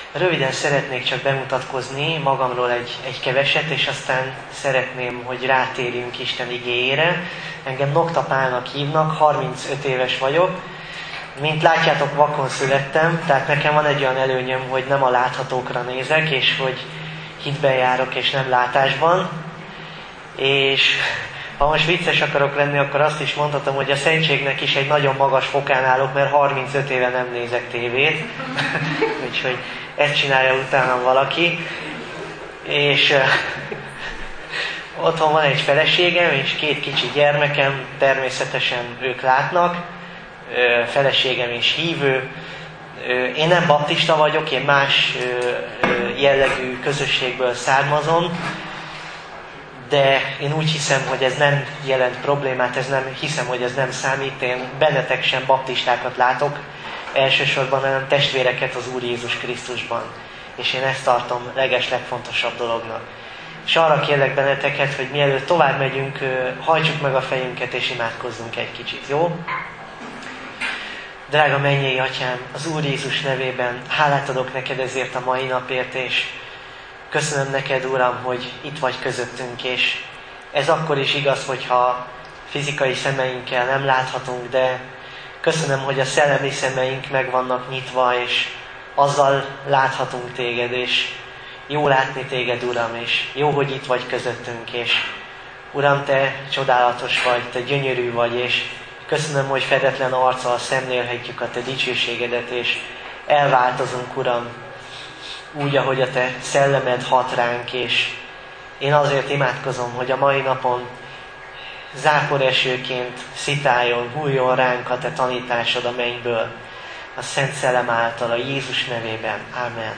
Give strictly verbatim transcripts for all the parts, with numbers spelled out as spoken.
Röviden szeretnék csak bemutatkozni magamról egy, egy keveset, és aztán szeretném, hogy rátérjünk Isten igéjére. Engem Nokta Pálnak hívnak, harmincöt éves vagyok. Mint látjátok, vakon születtem, tehát nekem van egy olyan előnyöm, hogy nem a láthatókra nézek, és hogy hitben járok, és nem látásban. És ha most vicces akarok lenni, akkor azt is mondhatom, hogy a szentségnek is egy nagyon magas fokán állok, mert harmincöt éve nem nézek tévét. Úgyhogy ezt csinálja utánam valaki. És uh, otthon van egy feleségem, és két kicsi gyermekem, természetesen ők látnak. Uh, feleségem is hívő. Uh, én nem baptista vagyok, én más uh, jellegű közösségből származom. De én úgy hiszem, hogy ez nem jelent problémát, ez nem, hiszem, hogy ez nem számít. Én bennetek sem baptistákat látok elsősorban, hanem testvéreket az Úr Jézus Krisztusban. És én ezt tartom leges legfontosabb dolognak. És arra kérlek benneteket, hogy mielőtt tovább megyünk, hajtsuk meg a fejünket és imádkozzunk egy kicsit, jó? Drága mennyei Atyám, az Úr Jézus nevében hálát adok neked ezért a mai napért, és köszönöm neked, Uram, hogy itt vagy közöttünk, és ez akkor is igaz, hogyha fizikai szemeinkkel nem láthatunk, de köszönöm, hogy a szellemi szemeink meg vannak nyitva, és azzal láthatunk téged, és jó látni téged, Uram, és jó, hogy itt vagy közöttünk, és Uram, te csodálatos vagy, te gyönyörű vagy, és köszönöm, hogy fedetlen arccal szemlélhetjük a te dicsőségedet, és elváltozunk, Uram, úgy, ahogy a te szellemed hat ránk, és én azért imádkozom, hogy a mai napon záporesőként szitáljon, hulljon ránk a te tanításod a mennyből, a Szent Szellem által, a Jézus nevében. Ámen.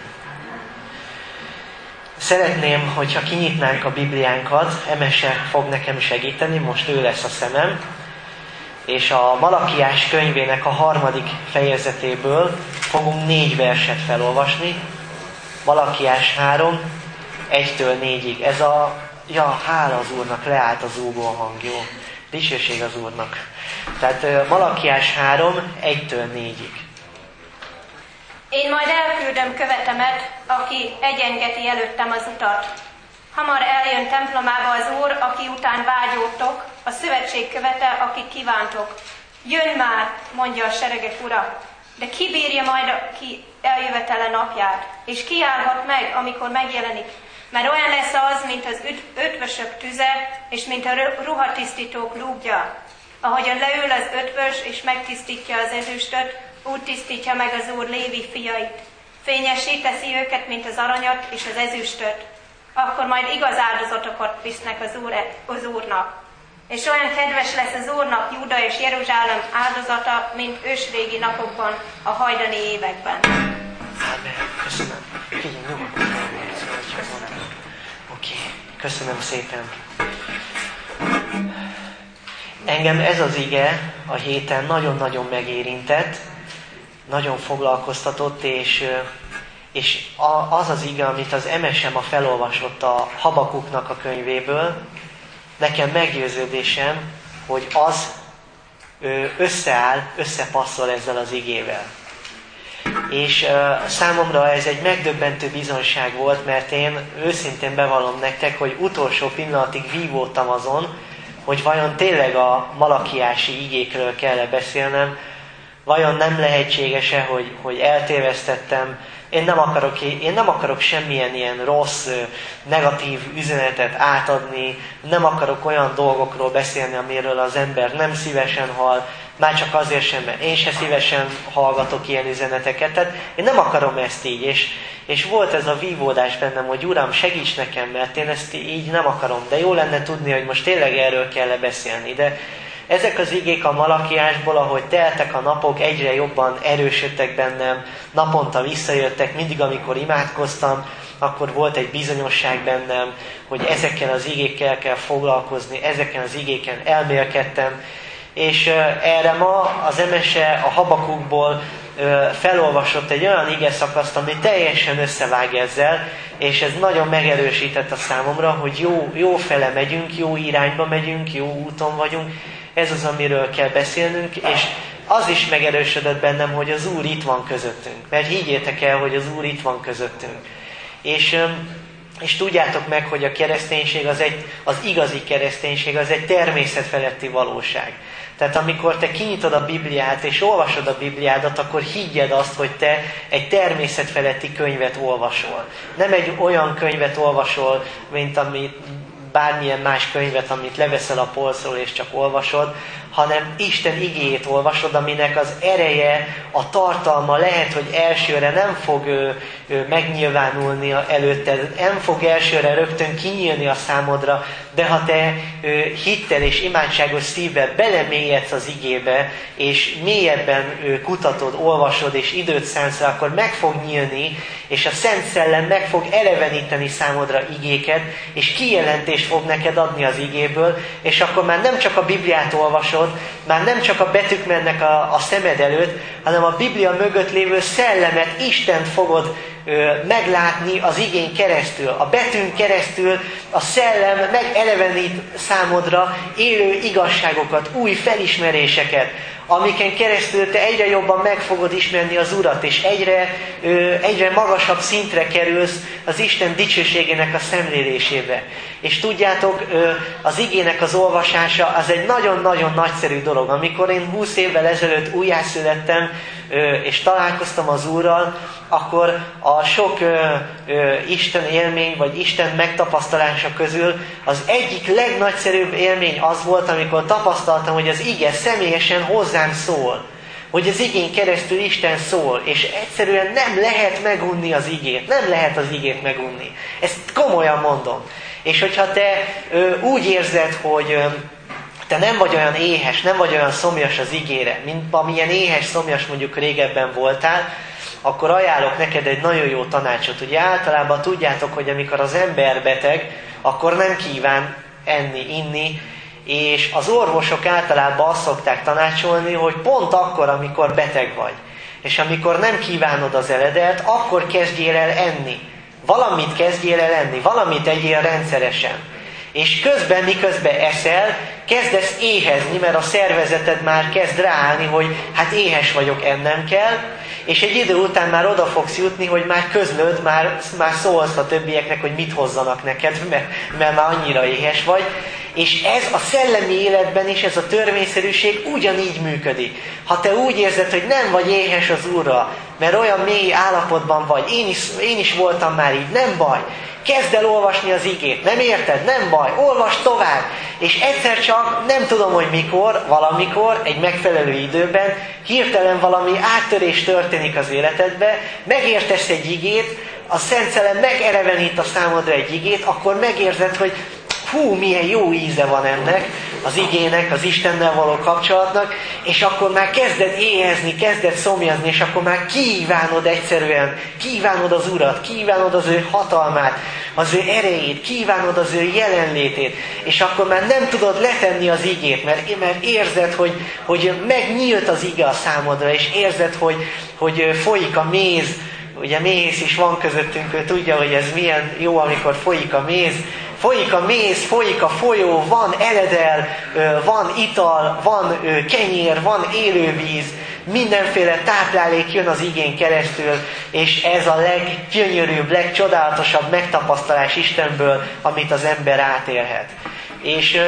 Szeretném, hogyha kinyitnánk a Bibliánkat, Emese fog nekem segíteni, most ő lesz a szemem, és a Malakiás könyvének a harmadik fejezetéből fogunk négy verset felolvasni. Malakiás három, egytől négyig. Ez a, ja, hála az Úrnak, leállt az zúgó hang, jó. Dicsőség az Úrnak. Tehát Malakiás három, egytől négyig. Én majd elküldöm követemet, aki egyengeti előttem az utat. Hamar eljön templomába az Úr, aki után vágyódtok, a szövetség követe, akit kívántok. Jön már, mondja a seregek Ura, de ki bírja majd ki eljövetele napját, és ki állhat meg, amikor megjelenik, mert olyan lesz az, mint az üt- ötvösök tüze, és mint a ruhatisztítók lúgja. Ahogyan leül az ötvös, és megtisztítja az ezüstöt, úgy tisztítja meg az Úr Lévi fiait. Fényessé teszi őket, mint az aranyat és az ezüstöt. Akkor majd igaz áldozatokat visznek az, úr, az Úrnak. És olyan kedves lesz az Úrnak Júda és Jeruzsálem áldozata, mint ősrégi napokban, a hajdani években. Amen. Köszönöm. Figyelj, nyugodtan. Oké, köszönöm szépen. Engem ez az ige a héten nagyon-nagyon megérintett, nagyon foglalkoztatott, és, és az az ige, amit az Emese ma felolvasott a Habakuknak a könyvéből, nekem meggyőződésem, hogy az összeáll, összepasszol ezzel az igével. És uh, számomra ez egy megdöbbentő bizonyság volt, mert én őszintén bevallom nektek, hogy utolsó pillanatig vívódtam azon, hogy vajon tényleg a malakiási igékről kell-e beszélnem, vajon nem lehetséges-e, hogy, hogy eltévesztettem. Én nem akarok, én nem akarok semmilyen ilyen rossz, negatív üzenetet átadni, nem akarok olyan dolgokról beszélni, amiről az ember nem szívesen hall, már csak azért sem, mert én se szívesen hallgatok ilyen üzeneteket. Tehát én nem akarom ezt így, és, és volt ez a vívódás bennem, hogy Uram, segíts nekem, mert én ezt így nem akarom, de jó lenne tudni, hogy most tényleg erről kell beszélni. De ezek az igék a Malakiásból, ahogy teltek a napok, egyre jobban erősödtek bennem, naponta visszajöttek, mindig amikor imádkoztam, akkor volt egy bizonyosság bennem, hogy ezekkel az igékkel kell foglalkozni, ezeken az igéken elmélkedtem, és erre ma az Emese a Habakukból felolvasott egy olyan ige szakaszt, ami teljesen összevág ezzel, és ez nagyon megerősített a számomra, hogy jó, jó fele megyünk, jó irányba megyünk, jó úton vagyunk. Ez az, amiről kell beszélnünk, és az is megerősödött bennem, hogy az Úr itt van közöttünk. Mert higgyétek el, hogy az Úr itt van közöttünk. És, és tudjátok meg, hogy a kereszténység, az, egy, az igazi kereszténység, az egy természetfeletti valóság. Tehát amikor te kinyitod a Bibliát és olvasod a Bibliádat, akkor higgyed azt, hogy te egy természetfeletti könyvet olvasol. Nem egy olyan könyvet olvasol, mint amit bármilyen más könyvet, amit leveszel a polcról és csak olvasod, hanem Isten igéjét olvasod, aminek az ereje, a tartalma lehet, hogy elsőre nem fog ö, ö, megnyilvánulni előtted, nem fog elsőre rögtön kinyílni a számodra, de ha te ö, hittel és imádságos szívvel belemélyedsz az igébe, és mélyebben ö, kutatod, olvasod és időt szánsz rá, akkor meg fog nyílni, és a Szent Szellem meg fog eleveníteni számodra igéket, és kijelentést fog neked adni az igéből, és akkor már nem csak a Bibliát olvasod, már nem csak a betűk mennek a, a szemed előtt, hanem a Biblia mögött lévő szellemet, Istent fogod ö, meglátni az igén keresztül. A betűn keresztül a szellem megelevenít számodra élő igazságokat, új felismeréseket, amiken keresztül te egyre jobban meg fogod ismerni az Urat, és egyre, ö, egyre magasabb szintre kerülsz az Isten dicsőségének a szemlélésébe. És tudjátok, ö, az igének az olvasása az egy nagyon-nagyon nagyszerű dolog. Amikor én húsz évvel ezelőtt újjászülettem, ö, és találkoztam az Úrral, akkor a sok ö, ö, Isten élmény, vagy Isten megtapasztalása közül az egyik legnagyszerűbb élmény az volt, amikor tapasztaltam, hogy az ige személyesen hozzám szól. Hogy az igén keresztül Isten szól, és egyszerűen nem lehet megunni az igét. Nem lehet az igét megunni. Ezt komolyan mondom. És hogyha te ö, úgy érzed, hogy ö, te nem vagy olyan éhes, nem vagy olyan szomjas az igére, mint amilyen éhes, szomjas mondjuk régebben voltál, akkor ajánlok neked egy nagyon jó tanácsot. Ugye általában tudjátok, hogy amikor az ember beteg, akkor nem kíván enni, inni, és az orvosok általában azt szokták tanácsolni, hogy pont akkor, amikor beteg vagy, és amikor nem kívánod az eledelt, akkor kezdjél el enni. Valamit kezdjél el enni, valamit egyél rendszeresen. És közben, miközben eszel, kezdesz éhezni, mert a szervezeted már kezd ráállni, hogy hát éhes vagyok, ennem kell, és egy idő után már oda fogsz jutni, hogy már közlöd, már, már szólsz a többieknek, hogy mit hozzanak neked, mert, mert már annyira éhes vagy. És ez a szellemi életben is, ez a törvényszerűség ugyanígy működik. Ha te úgy érzed, hogy nem vagy éhes az Úrra, mert olyan mély állapotban vagy, én is, én is voltam már így, nem baj. Kezd el olvasni az igét, nem érted? Nem baj, olvasd tovább. És egyszer csak, nem tudom, hogy mikor, valamikor, egy megfelelő időben, hirtelen valami áttörés történik az életedbe, megértesz egy igét, a Szent Szellem megelevenít a számodra egy igét, akkor megérzed, hogy hú, milyen jó íze van ennek, az igének, az Istennel való kapcsolatnak, és akkor már kezded éhezni, kezded szomjazni, és akkor már kívánod egyszerűen, kívánod az Urat, kívánod az ő hatalmát, az ő erejét, kívánod az ő jelenlétét, és akkor már nem tudod letenni az igét, mert, mert érzed, hogy, hogy megnyílt az ige a számodra, és érzed, hogy, hogy folyik a méz. Ugye méz is van közöttünk, ő tudja, hogy ez milyen jó, amikor folyik a méz. Folyik a méz, folyik a folyó, van eledel, van ital, van kenyér, van élővíz, mindenféle táplálék jön az igén keresztül, és ez a leggyönyörűbb, legcsodálatosabb megtapasztalás Istenből, amit az ember átélhet. És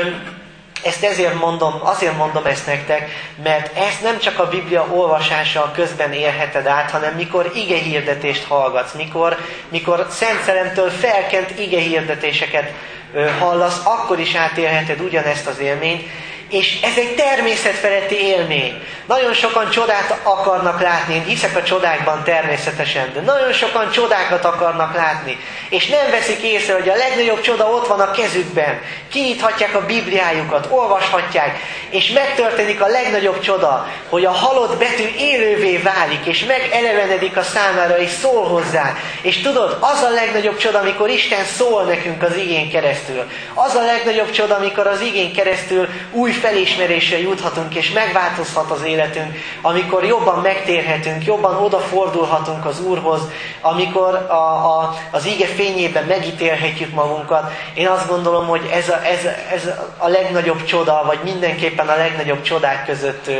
ezt ezért mondom, azért mondom ezt nektek, mert ezt nem csak a Biblia olvasása közben élheted át, hanem mikor igehirdetést hallgatsz, mikor, mikor Szent Szellemtől felkent igehirdetéseket hallasz, akkor is átélheted ugyanezt az élményt, és ez egy természetfeletti élmény. Nagyon sokan csodát akarnak látni, én hiszek a csodákban természetesen, de nagyon sokan csodákat akarnak látni, és nem veszik észre, hogy a legnagyobb csoda ott van a kezükben. Kinyithatják a Bibliájukat, olvashatják, és megtörténik a legnagyobb csoda, hogy a halott betű élővé válik, és megelevenedik a számára, és szól hozzá. És tudod, az a legnagyobb csoda, amikor Isten szól nekünk az igén keresztül. Az a legnagyobb csoda, amikor az igén keresztül új felismerésre juthatunk, és megváltozhat az életünk, amikor jobban megtérhetünk, jobban odafordulhatunk az Úrhoz, amikor a, a, az ige fényében megítélhetjük magunkat. Én azt gondolom, hogy ez a, ez, ez a legnagyobb csoda, vagy mindenképpen a legnagyobb csodák között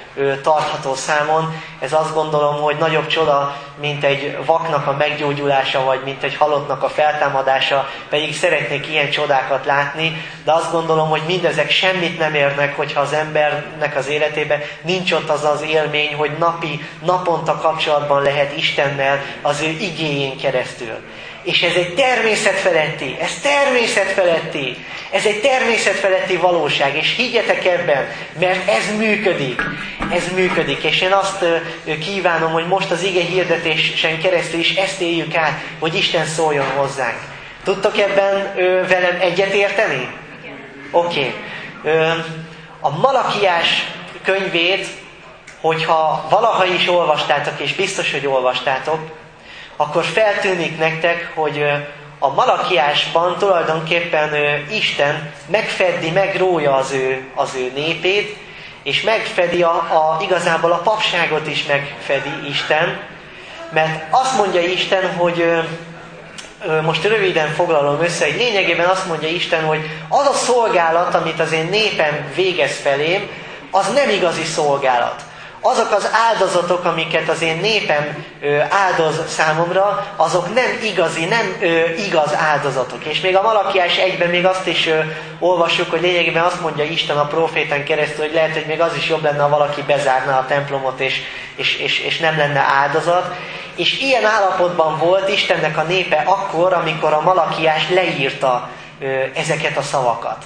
tartható számon. Ez azt gondolom, hogy nagyobb csoda, mint egy vaknak a meggyógyulása, vagy mint egy halottnak a feltámadása, pedig szeretnék ilyen csodákat látni, de azt gondolom, hogy mindezek semmit nem érnek, hogyha az embernek az életében nincs ott az az élmény, hogy napi, naponta kapcsolatban lehet Istennel az ő igéjén keresztül. És ez egy természetfeletti, ez természetfeletti, ez egy természetfeletti valóság, és higgyetek ebben, mert ez működik, ez működik, és én azt kívánom, hogy most az ige hirdetésen keresztül is ezt éljük át, hogy Isten szóljon hozzánk. Tudtok ebben ö, velem egyetérteni? Oké. Okay. A Malakiás könyvét, hogyha valaha is olvastátok, és biztos, hogy olvastátok, akkor feltűnik nektek, hogy a Malakiásban tulajdonképpen Isten megfedi, megrója az ő, az ő népét, és megfedi a, a, igazából a papságot is megfedi Isten, mert azt mondja Isten, hogy most röviden foglalom össze, hogy lényegében azt mondja Isten, hogy az a szolgálat, amit az én népem végez felém, az nem igazi szolgálat. Azok az áldozatok, amiket az én népem ö, áldoz számomra, azok nem igazi, nem ö, igaz áldozatok. És még a Malakiás egyben még azt is ö, olvassuk, hogy lényegében azt mondja Isten a prófétán keresztül, hogy lehet, hogy még az is jobb lenne, ha valaki bezárná a templomot, és, és, és, és nem lenne áldozat. És ilyen állapotban volt Istennek a népe akkor, amikor a Malakiás leírta ö, ezeket a szavakat.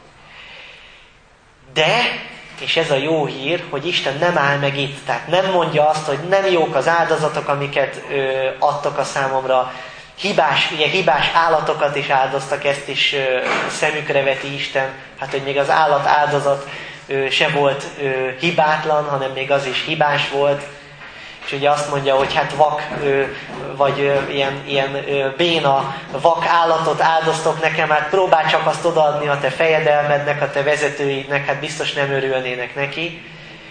De... és ez a jó hír, hogy Isten nem áll meg itt. Tehát nem mondja azt, hogy nem jók az áldozatok, amiket ö, adtok a számomra. Hibás, ugye hibás állatokat is áldoztak, ezt is ö, szemükre veti Isten. Hát, hogy még az állat áldozat ö, se volt ö, hibátlan, hanem még az is hibás volt. És ugye azt mondja, hogy hát vak, ö, vagy ö, ilyen, ilyen ö, béna vak állatot áldoztok nekem, hát próbálj csak azt odaadni a te fejedelmednek, a te vezetőidnek, hát biztos nem örülnének neki.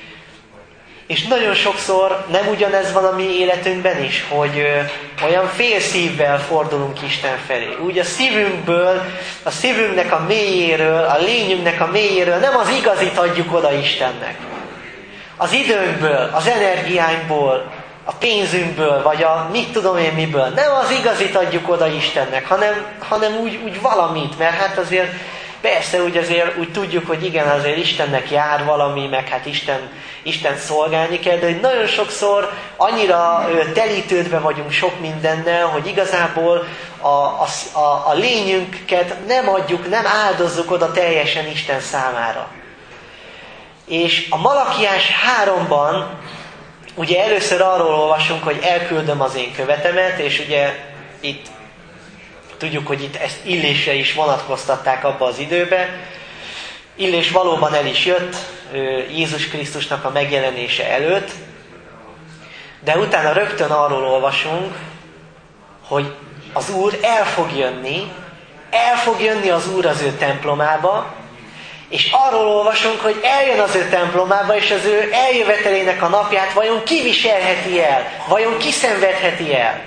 És nagyon sokszor nem ugyanez van a mi életünkben is, hogy ö, olyan félszívvel fordulunk Isten felé. Úgy a szívünkből, a szívünknek a mélyéről, a lényünknek a mélyéről nem az igazit adjuk oda Istennek. Az időnkből, az energiánkból, a pénzünkből, vagy a mit tudom én miből. Nem az igazit adjuk oda Istennek, hanem, hanem úgy, úgy valamit. Mert hát azért, persze úgy azért úgy tudjuk, hogy igen, azért Istennek jár valami, meg hát Isten, Isten szolgálni kell, de hogy nagyon sokszor annyira telítődve vagyunk sok mindennel, hogy igazából a, a, a, a lényünket nem adjuk, nem áldozzuk oda teljesen Isten számára. És a Malakiás háromban ugye először arról olvasunk, hogy elküldöm az én követemet, és ugye itt tudjuk, hogy itt ezt Illésre is vonatkoztatták abba az időbe. Illés valóban el is jött Jézus Krisztusnak a megjelenése előtt, de utána rögtön arról olvasunk, hogy az Úr el fog jönni, el fog jönni az Úr az ő templomába, és arról olvasunk, hogy eljön az ő templomába, és az ő eljövetelének a napját vajon kiviselheti el, vajon kiszenvedheti el.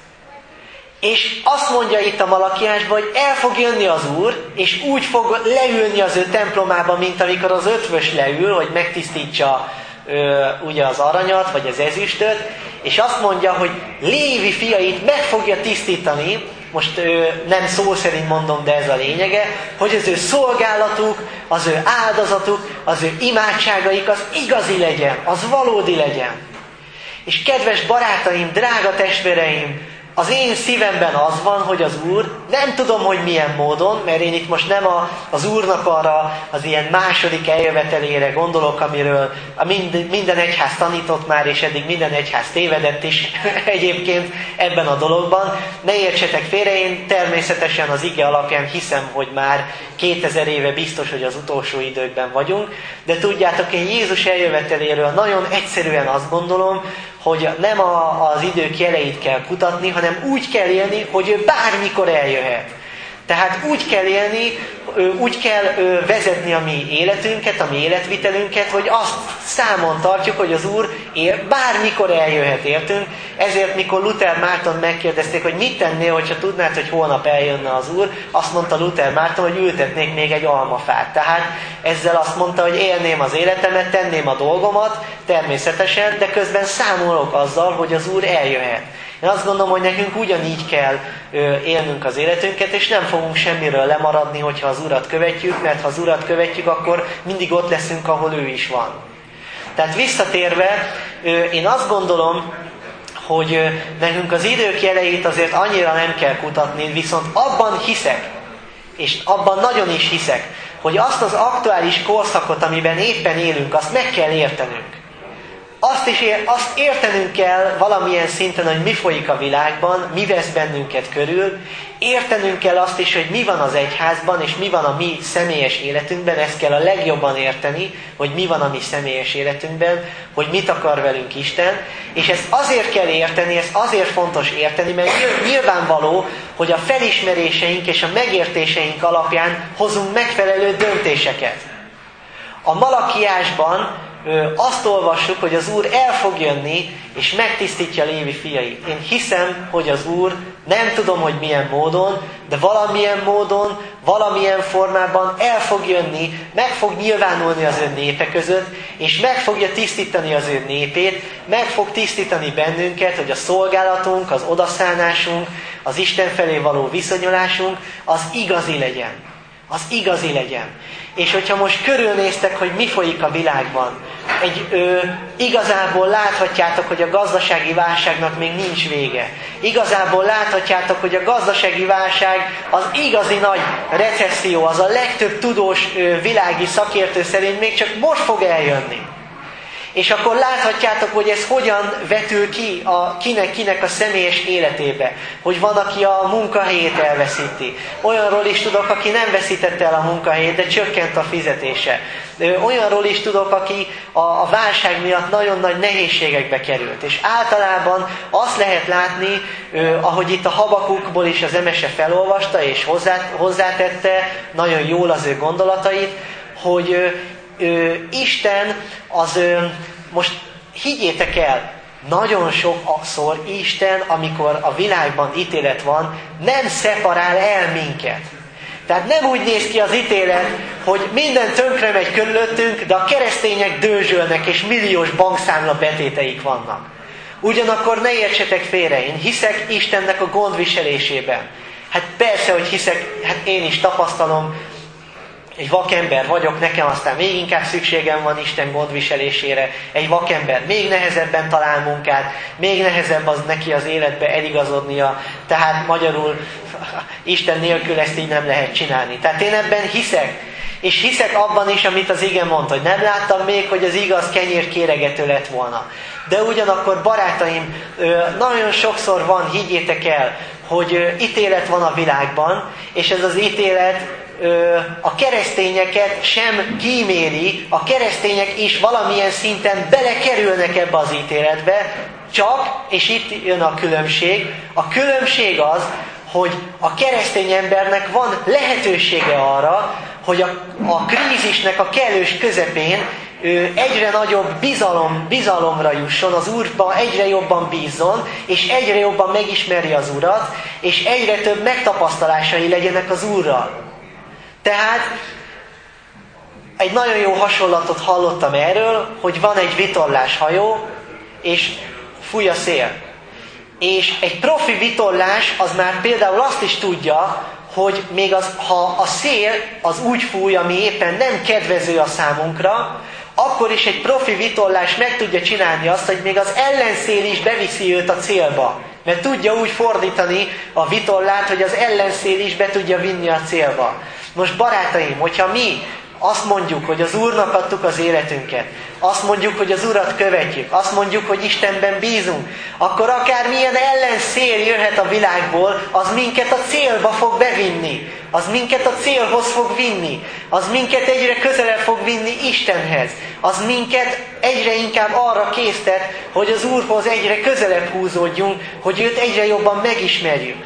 És azt mondja itt a Malakiásban, hogy el fog jönni az Úr, és úgy fog leülni az ő templomába, mint amikor az ötvös leül, hogy megtisztítsa ö, ugye az aranyat, vagy az ezüstöt, és azt mondja, hogy Lévi fiait meg fogja tisztítani, most ö, nem szó szerint mondom, de ez a lényege, hogy az ő szolgálatuk, az ő áldozatuk, az ő imádságaik az igazi legyen, az valódi legyen. És kedves barátaim, drága testvéreim, az én szívemben az van, hogy az Úr, nem tudom, hogy milyen módon, mert én itt most nem a, az Úrnak arra az ilyen második eljövetelére gondolok, amiről a mind, minden egyház tanított már, és eddig minden egyház tévedett is egyébként ebben a dologban. Ne értsetek félre, én természetesen az ige alapján hiszem, hogy már kétezer éve biztos, hogy az utolsó időkben vagyunk, de tudjátok, én Jézus eljöveteléről nagyon egyszerűen azt gondolom, hogy nem a, az idők jeleit kell kutatni, hanem úgy kell élni, hogy ő bármikor eljöhet. Tehát úgy kell élni, úgy kell vezetni a mi életünket, a mi életvitelünket, hogy azt számon tartjuk, hogy az Úr él, bármikor eljöhet értünk. Ezért, mikor Luther Márton megkérdezték, hogy mit tennél, hogyha tudnád, hogy holnap eljönne az Úr, azt mondta Luther Márton, hogy ültetnék még egy almafát. Tehát ezzel azt mondta, hogy élném az életemet, tenném a dolgomat, természetesen, de közben számolok azzal, hogy az Úr eljöhet. Én azt gondolom, hogy nekünk ugyanígy kell élnünk az életünket, és nem fogunk semmiről lemaradni, hogyha az Urat követjük, mert ha az Urat követjük, akkor mindig ott leszünk, ahol ő is van. Tehát visszatérve, én azt gondolom, hogy nekünk az idők jeleit azért annyira nem kell kutatni, viszont abban hiszek, és abban nagyon is hiszek, hogy azt az aktuális korszakot, amiben éppen élünk, azt meg kell értenünk. Azt, is ér, azt értenünk kell valamilyen szinten, hogy mi folyik a világban, mi vesz bennünket körül. Értenünk kell azt is, hogy mi van az egyházban, és mi van a mi személyes életünkben. Ezt kell a legjobban érteni, hogy mi van a mi személyes életünkben, hogy mit akar velünk Isten. És ezt azért kell érteni, ezt azért fontos érteni, mert nyilvánvaló, hogy a felismeréseink és a megértéseink alapján hozunk megfelelő döntéseket. A Malakiásban azt olvassuk, hogy az Úr el fog jönni, és megtisztítja Lévi fiait. Én hiszem, hogy az Úr, nem tudom, hogy milyen módon, de valamilyen módon, valamilyen formában el fog jönni, meg fog nyilvánulni az ő népe között, és meg fogja tisztítani az ő népét, meg fog tisztítani bennünket, hogy a szolgálatunk, az odaszánásunk, az Isten felé való viszonyulásunk, az igazi legyen. Az igazi legyen. És hogyha most körülnéztek, hogy mi folyik a világban, egy, ö, igazából láthatjátok, hogy a gazdasági válságnak még nincs vége. Igazából láthatjátok, hogy a gazdasági válság az igazi nagy recesszió, az a legtöbb tudós ö, világi szakértő szerint még csak most fog eljönni. És akkor láthatjátok, hogy ez hogyan vetül ki a kinek-kinek a személyes életébe. Hogy van, aki a munkahelyét elveszíti. Olyanról is tudok, aki nem veszítette el a munkahelyét, de csökkent a fizetése. Olyanról is tudok, aki a, a válság miatt nagyon nagy nehézségekbe került. És általában azt lehet látni, ahogy itt a Habakukból is az Emese felolvasta, és hozzá, hozzátette nagyon jól az ő gondolatait, hogy Ö, Isten az, ö, most higgyétek el, nagyon sokszor Isten, amikor a világban ítélet van, nem szeparál el minket. Tehát nem úgy néz ki az ítélet, hogy minden tönkre megy körülöttünk, de a keresztények dőzsölnek, és milliós bankszámla betéteik vannak. Ugyanakkor ne értsetek félre, én hiszek Istennek a gondviselésében. Hát persze, hogy hiszek, hát én is tapasztalom, egy vakember vagyok, nekem aztán még inkább szükségem van Isten gondviselésére. Egy vakember még nehezebben talál munkát, még nehezebb az neki az életbe eligazodnia. Tehát magyarul Isten nélkül ezt így nem lehet csinálni. Tehát én ebben hiszek. És hiszek abban is, amit az ige mond, hogy nem láttam még, hogy az igaz kenyér kéregető lett volna. De ugyanakkor, barátaim, nagyon sokszor van, higgyétek el, hogy ítélet van a világban, és ez az ítélet a keresztényeket sem kíméli, a keresztények is valamilyen szinten belekerülnek ebbe az ítéletbe, csak, és itt jön a különbség, a különbség az, hogy a keresztény embernek van lehetősége arra, hogy a, a krízisnek a kellős közepén ő egyre nagyobb bizalom, bizalomra jusson, az Úrban egyre jobban bízzon, és egyre jobban megismeri az Urat, és egyre több megtapasztalásai legyenek az Úrral. Tehát egy nagyon jó hasonlatot hallottam erről, hogy van egy vitorlás hajó, és fúj a szél. És egy profi vitorlás az már például azt is tudja, hogy még az, ha a szél az úgy fúj, ami éppen nem kedvező a számunkra, akkor is egy profi vitorlás meg tudja csinálni azt, hogy még az ellenszél is beviszi őt a célba. Mert tudja úgy fordítani a vitorlát, hogy az ellenszél is be tudja vinni a célba. Most barátaim, hogyha mi azt mondjuk, hogy az Úrnak adtuk az életünket, azt mondjuk, hogy az Urat követjük, azt mondjuk, hogy Istenben bízunk, akkor akármilyen ellenszél jöhet a világból, az minket a célba fog bevinni, az minket a célhoz fog vinni, az minket egyre közelebb fog vinni Istenhez, az minket egyre inkább arra késztet, hogy az Úrhoz egyre közelebb húzódjunk, hogy őt egyre jobban megismerjük.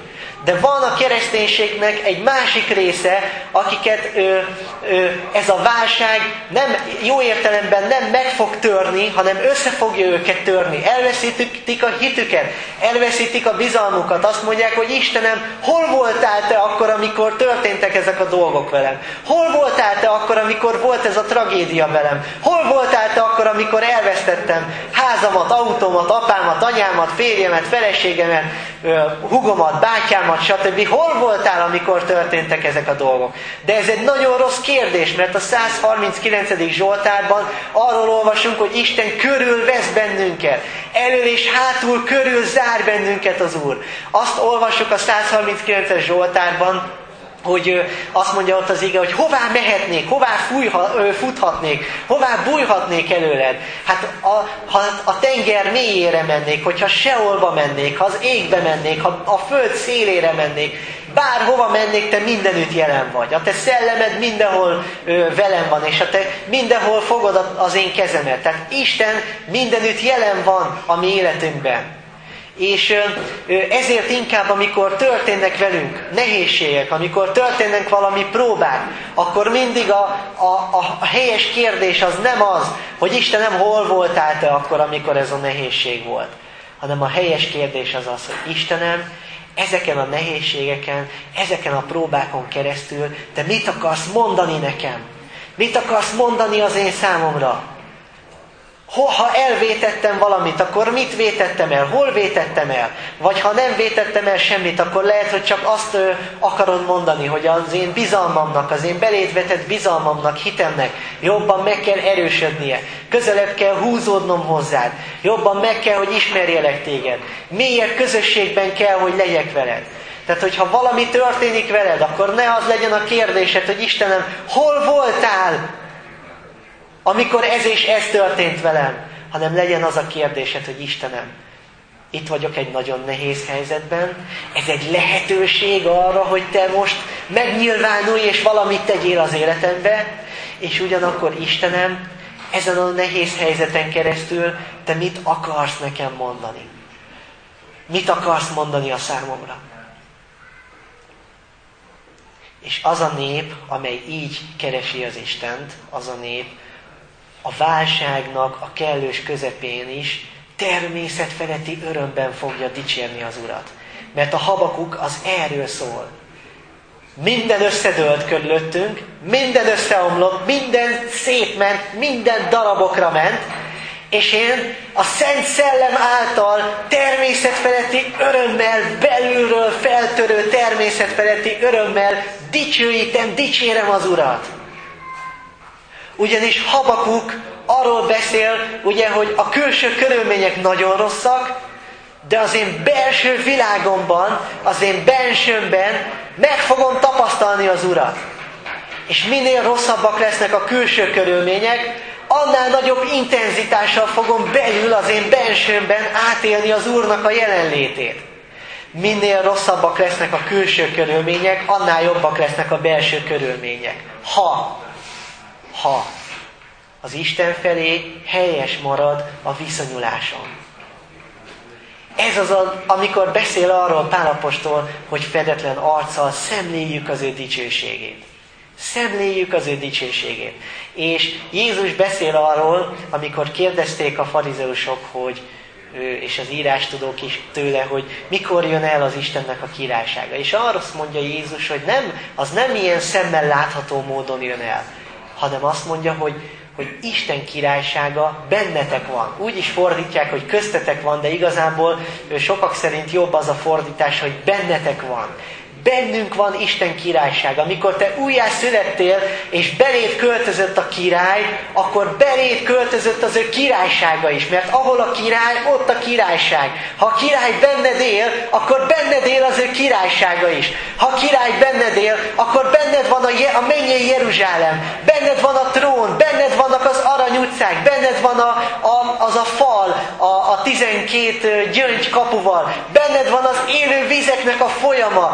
De van a kereszténységnek egy másik része, akiket ö, ö, ez a válság nem jó értelemben nem meg fog törni, hanem össze fogja őket törni. Elveszítik a hitüket, elveszítik a bizalmukat. Azt mondják, hogy Istenem, hol voltál te akkor, amikor történtek ezek a dolgok velem? Hol voltál te akkor, amikor volt ez a tragédia velem? Hol voltál te akkor, amikor elvesztettem házamat, autómat, apámat, anyámat, férjemet, feleségemet, húgomat, bátyámat, stb. Hol voltál, amikor történtek ezek a dolgok? De ez egy nagyon rossz kérdés, mert a száz harminckilencedik Zsoltárban arról olvasunk, hogy Isten körülvesz bennünket. Elől és hátul körül zár bennünket az Úr. Azt olvassuk a száz harminckilences Zsoltárban, hogy azt mondja ott az ige, hogy hová mehetnék, hová fújha, futhatnék, hová bújhatnék előled. Hát a, ha a tenger mélyére mennék, hogyha Seolba mennék, ha az égbe mennék, ha a föld szélére mennék, bárhova mennék, te mindenütt jelen vagy. A te szellemed mindenhol ö, velem van, és a te mindenhol fogod az én kezemet. Tehát Isten mindenütt jelen van a mi életünkben. És ezért inkább, amikor történnek velünk nehézségek, amikor történnek valami próbák, akkor mindig a, a, a helyes kérdés az nem az, hogy Istenem, hol voltál te akkor, amikor ez a nehézség volt. Hanem a helyes kérdés az az, hogy Istenem, ezeken a nehézségeken, ezeken a próbákon keresztül te mit akarsz mondani nekem? Mit akarsz mondani az én számomra? Ha elvétettem valamit, akkor mit vétettem el? Hol vétettem el? Vagy ha nem vétettem el semmit, akkor lehet, hogy csak azt ö, akarod mondani, hogy az én bizalmamnak, az én beléd vetett bizalmamnak, hitemnek jobban meg kell erősödnie. Közelebb kell húzódnom hozzád. Jobban meg kell, hogy ismerjelek téged. Mélyebb közösségben kell, hogy legyek veled. Tehát, hogyha valami történik veled, akkor ne az legyen a kérdésed, hogy Istenem, hol voltál, amikor ez és ez történt velem, hanem legyen az a kérdésed, hogy Istenem, itt vagyok egy nagyon nehéz helyzetben, ez egy lehetőség arra, hogy te most megnyilvánulj és valamit tegyél az életembe, és ugyanakkor Istenem, ezen a nehéz helyzeten keresztül te mit akarsz nekem mondani? Mit akarsz mondani a számomra? És az a nép, amely így keresi az Istent, az a nép, a válságnak a kellős közepén is természetfeletti örömben fogja dicsérni az Urat. Mert a Habakuk az erről szól. Minden összedőlt körülöttünk, minden összeomlott, minden szétment, minden darabokra ment, és én a Szent Szellem által természetfeletti örömmel, belülről feltörő természetfeletti örömmel dicsőítem, dicsérem az Urat. Ugyanis Habakuk arról beszél, ugye, hogy a külső körülmények nagyon rosszak, de az én belső világomban, az én bensőmben meg fogom tapasztalni az Urat. És minél rosszabbak lesznek a külső körülmények, annál nagyobb intenzitással fogom belül az én bensőmben átélni az Úrnak a jelenlétét. Minél rosszabbak lesznek a külső körülmények, annál jobbak lesznek a belső körülmények. Ha Ha az Isten felé helyes marad a viszonyulásom. Ez az, a, amikor beszél arról Pál apostol, hogy fedetlen arccal szemléljük az ő dicsőségét. Szemléljük az ő dicsőségét. És Jézus beszél arról, amikor kérdezték a farizeusok, hogy és az írástudók is tőle, hogy mikor jön el az Istennek a királysága. És arra azt mondja Jézus, hogy nem, az nem ilyen szemmel látható módon jön el, hanem azt mondja, hogy, hogy Isten királysága bennetek van. Úgy is fordítják, hogy köztetek van, de igazából sokak szerint jobb az a fordítás, hogy bennetek van. Bennünk van Isten királysága. Amikor te újjá születtél, és beléd költözött a király, akkor beléd költözött az ő királysága is. Mert ahol a király, ott a királyság. Ha a király benned él, akkor benned él az ő királysága is. Ha a király benned él, akkor benned van a, a mennyei Jeruzsálem. Benned van a trón, benned vannak az arany utcák, benned van a, a, az a fal, a, a tizenkét gyöngy kapuval. Benned van az élő vizeknek a folyama. Benned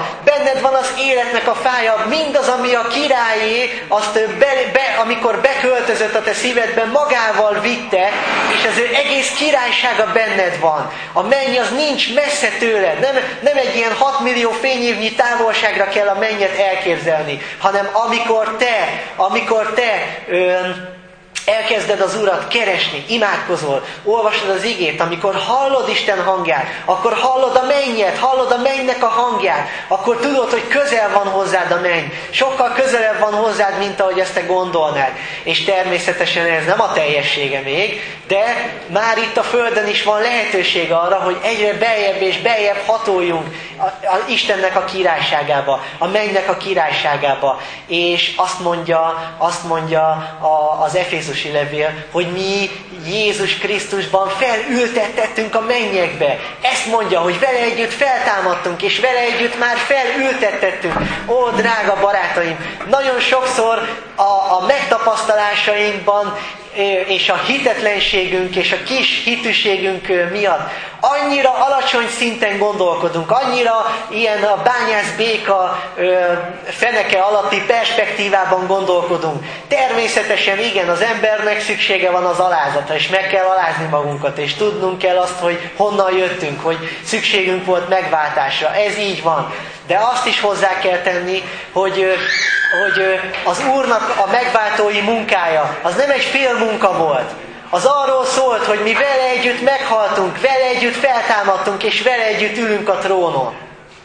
benned van az életnek a fája, mindaz, ami a királyé, azt be, be, amikor beköltözött a te szívedben, magával vitte, és az ő egész királysága benned van. A menny az nincs messze tőled, nem, nem egy ilyen hat millió fényévnyi távolságra kell a mennyet elképzelni, hanem amikor te, amikor te... Ön, elkezded az Urat keresni, imádkozol, olvasod az igét, amikor hallod Isten hangját, akkor hallod a mennyet, hallod a mennynek a hangját, akkor tudod, hogy közel van hozzád a menny. Sokkal közelebb van hozzád, mint ahogy ezt te gondolnád. És természetesen ez nem a teljessége még, de már itt a Földön is van lehetőség arra, hogy egyre beljebb és beljebb hatoljunk a, a Istennek a királyságába, a mennynek a királyságába. És azt mondja, azt mondja a, az Efézusi levél, hogy mi Jézus Krisztusban felültettettünk a mennyekbe. Ezt mondja, hogy vele együtt feltámadtunk, és vele együtt már felültettettünk. Ó, drága barátaim, nagyon sokszor a, a megtapasztalásainkban és a hitetlenségünk és a kis hitűségünk miatt annyira alacsony szinten gondolkodunk, annyira ilyen a bányász béka feneke alatti perspektívában gondolkodunk. Természetesen igen, az embernek szüksége van az alázatra, és meg kell alázni magunkat, és tudnunk kell azt, hogy honnan jöttünk, hogy szükségünk volt megváltásra. Ez így van. De azt is hozzá kell tenni, hogy, hogy az Úrnak a megváltói munkája, az nem egy fél munka volt. Az arról szólt, hogy mi vele együtt meghaltunk, vele együtt feltámadtunk, és vele együtt ülünk a trónon.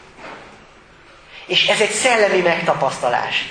És ez egy szellemi megtapasztalás.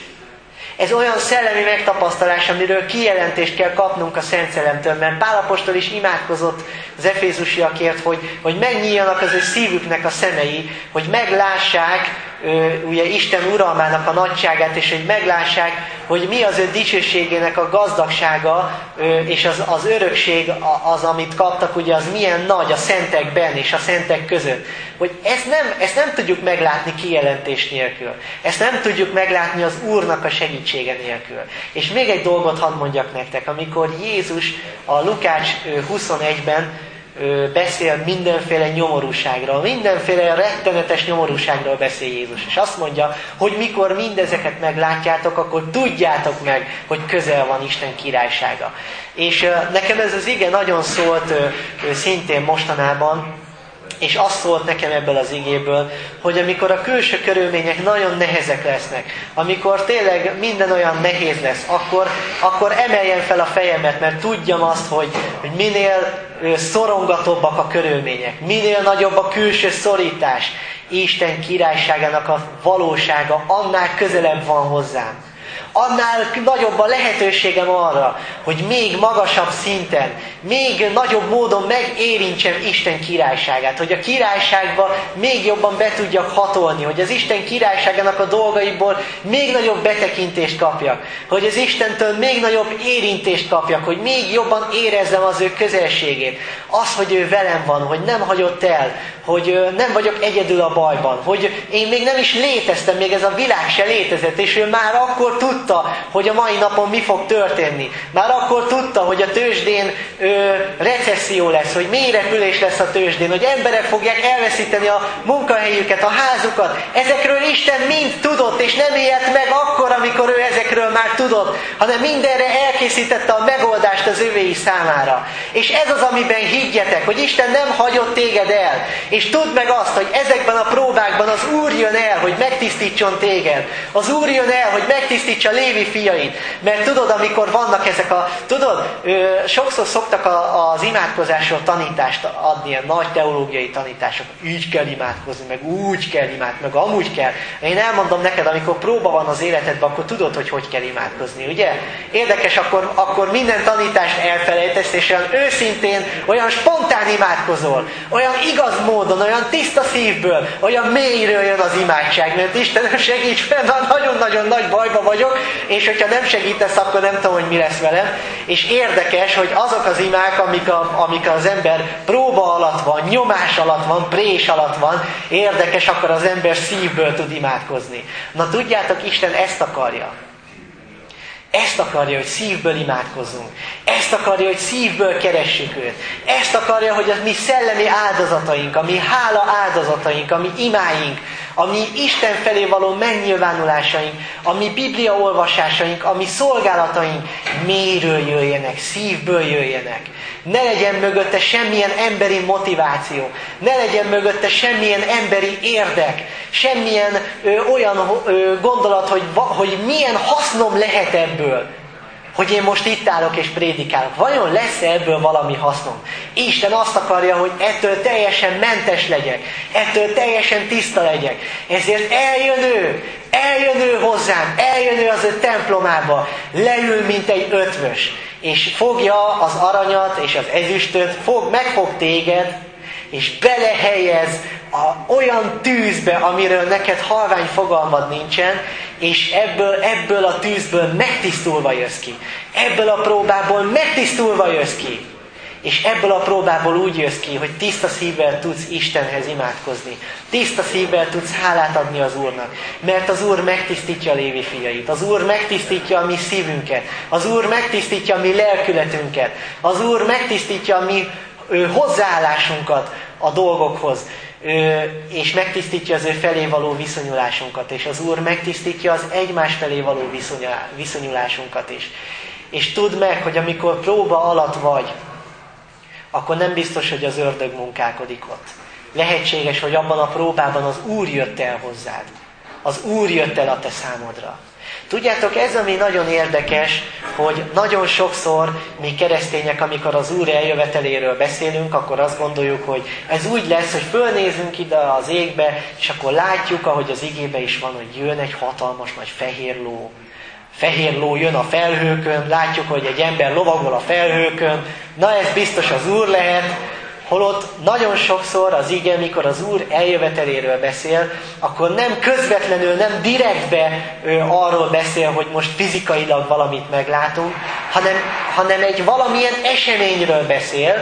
Ez olyan szellemi megtapasztalás, amiről kijelentést kell kapnunk a Szent Szellemtől, mert Pál apostol is imádkozott az efézusiakért, hogy, hogy megnyíljanak az ő szívüknek a szemei, hogy meglássák ugye Isten uralmának a nagyságát, és hogy meglássák, hogy mi az ő dicsőségének a gazdagsága, és az, az örökség, az, amit kaptak, ugye az milyen nagy a szentekben és a szentek között. Hogy ezt nem, ezt nem tudjuk meglátni kijelentés nélkül. Ezt nem tudjuk meglátni az Úrnak a segítsége nélkül. És még egy dolgot hadd mondjak nektek, amikor Jézus a Lukács huszonegyben beszél mindenféle nyomorúságról, mindenféle rettenetes nyomorúságról beszél Jézus. És azt mondja, hogy mikor mindezeket meglátjátok, akkor tudjátok meg, hogy közel van Isten királysága. És nekem ez az ige nagyon szólt szintén mostanában, és azt szólt nekem ebből az igéből, hogy amikor a külső körülmények nagyon nehezek lesznek, amikor tényleg minden olyan nehéz lesz, akkor, akkor emeljem fel a fejemet, mert tudjam azt, hogy, hogy minél szorongatóbbak a körülmények, minél nagyobb a külső szorítás, Isten királyságának a valósága annál közelebb van hozzám. Annál nagyobb a lehetőségem arra, hogy még magasabb szinten, még nagyobb módon megérintsem Isten királyságát, hogy a királyságba még jobban be tudjak hatolni, hogy az Isten királyságának a dolgaiból még nagyobb betekintést kapjak, hogy az Istentől még nagyobb érintést kapjak, hogy még jobban érezzem az ő közelségét. Az, hogy ő velem van, hogy nem hagyott el, hogy nem vagyok egyedül a bajban, hogy én még nem is léteztem, még ez a világ se létezett, és ő már akkor tudta, hogy a mai napon mi fog történni. Már akkor tudta, hogy a tőzsdén ö, recesszió lesz, hogy mélyrepülés lesz a tőzsdén, hogy emberek fogják elveszíteni a munkahelyüket, a házukat. Ezekről Isten mind tudott, és nem élt meg akkor, amikor ő ezekről már tudott, hanem mindenre elkészítette a megoldást az övéi számára. És ez az, amiben higgyetek, hogy Isten nem hagyott téged el. És tudd meg azt, hogy ezekben a próbákban az Úr jön el, hogy megtisztítson téged. Az Úr jön el, hogy megtisztítsa Lévi fiait. Mert tudod, amikor vannak ezek a... Tudod, ö, sokszor szoktak a, az imádkozásról tanítást adni, ilyen nagy teológiai tanítások. Így kell imádkozni, meg úgy kell imádkozni, meg amúgy kell. Én elmondom neked, amikor próba van az életedben, akkor tudod, hogy hogy kell imádkozni, ugye? Érdekes, akkor, akkor minden tanítást elfelejtesz, és olyan őszintén, olyan spontán imádkozol. Olyan igaz módon, olyan tiszta szívből, olyan mélyről jön az imádság, mert Istenem segíts, mert nagyon-nagyon nagy bajba vagyok, és hogyha nem segítesz, akkor nem tudom, hogy mi lesz velem. És érdekes, hogy azok az imák, amik, a, amik az ember próba alatt van, nyomás alatt van, prés alatt van, érdekes, akkor az ember szívből tud imádkozni. Na tudjátok, Isten ezt akarja. Ezt akarja, hogy szívből imádkozzunk. Ezt akarja, hogy szívből keressük őt. Ezt akarja, hogy a mi szellemi áldozataink, a mi hála áldozataink, a mi imáink, a mi Isten felé való megnyilvánulásaink, a mi Biblia olvasásaink, a mi szolgálataink mélyről jöjjenek, szívből jöjjenek. Ne legyen mögötte semmilyen emberi motiváció, ne legyen mögötte semmilyen emberi érdek, semmilyen ö, olyan ö, gondolat, hogy, va, hogy milyen hasznom lehet ebből, hogy én most itt állok és prédikálok. Vajon lesz ebből valami hasznom? Isten azt akarja, hogy ettől teljesen mentes legyek, ettől teljesen tiszta legyek. Ezért eljön ő, eljön ő hozzám, eljön ő az ő templomába, leül, mint egy ötvös, és fogja az aranyat és az ezüstöt, fog, megfog téged, és belehelyez a, olyan tűzbe, amiről neked halvány fogalmad nincsen, és ebből, ebből a tűzből megtisztulva jössz ki. Ebből a próbából megtisztulva jössz ki. És ebből a próbából úgy jössz ki, hogy tiszta szívvel tudsz Istenhez imádkozni. Tiszta szívvel tudsz hálát adni az Úrnak. Mert az Úr megtisztítja a Lévi fiait. Az Úr megtisztítja a mi szívünket. Az Úr megtisztítja a mi lelkületünket. Az Úr megtisztítja a mi ö, hozzáállásunkat a dolgokhoz. Ö, és megtisztítja az ő felé való viszonyulásunkat. És az Úr megtisztítja az egymás felé való viszonyulásunkat is. És tudd meg, hogy amikor próba alatt vagy, akkor nem biztos, hogy az ördög munkálkodik ott. Lehetséges, hogy abban a próbában az Úr jött el hozzád. Az Úr jött el a te számodra. Tudjátok, ez ami nagyon érdekes, hogy nagyon sokszor mi keresztények, amikor az Úr eljöveteléről beszélünk, akkor azt gondoljuk, hogy ez úgy lesz, hogy fölnézünk ide az égbe, és akkor látjuk, ahogy az igébe is van, hogy jön egy hatalmas nagy fehér ló. Fehér ló jön a felhőkön, látjuk, hogy egy ember lovagol a felhőkön, na ez biztos az Úr lehet, holott nagyon sokszor az ige, mikor az Úr eljöveteléről beszél, akkor nem közvetlenül, nem direktbe ő, arról beszél, hogy most fizikailag valamit meglátunk, hanem, hanem egy valamilyen eseményről beszél,